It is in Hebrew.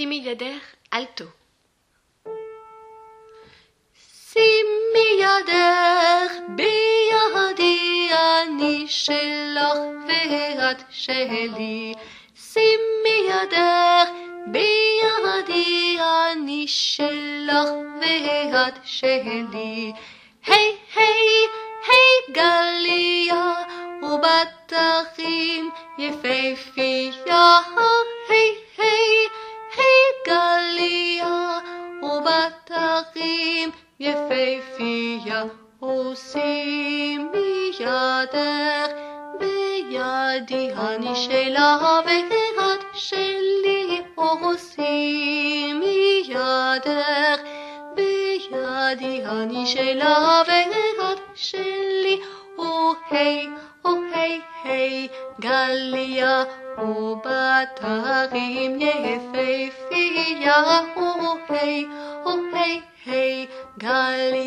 שימי ידך אלטו. שימי ידך בידי, אני שלך ואת שלי. שימי ידך בידי, אני שלך ואת שלי. היי היי היי גליה ובטחים יפהפייה. היי היי היי גליה ובטחים יפהפייה. ושימי ידך בידי, אני שלה ואת שלי. ושימי ידך בידי, אני שלה ואת שלי. היי היי היי גליה ובטחים יפהפייה. היי היי היי גליה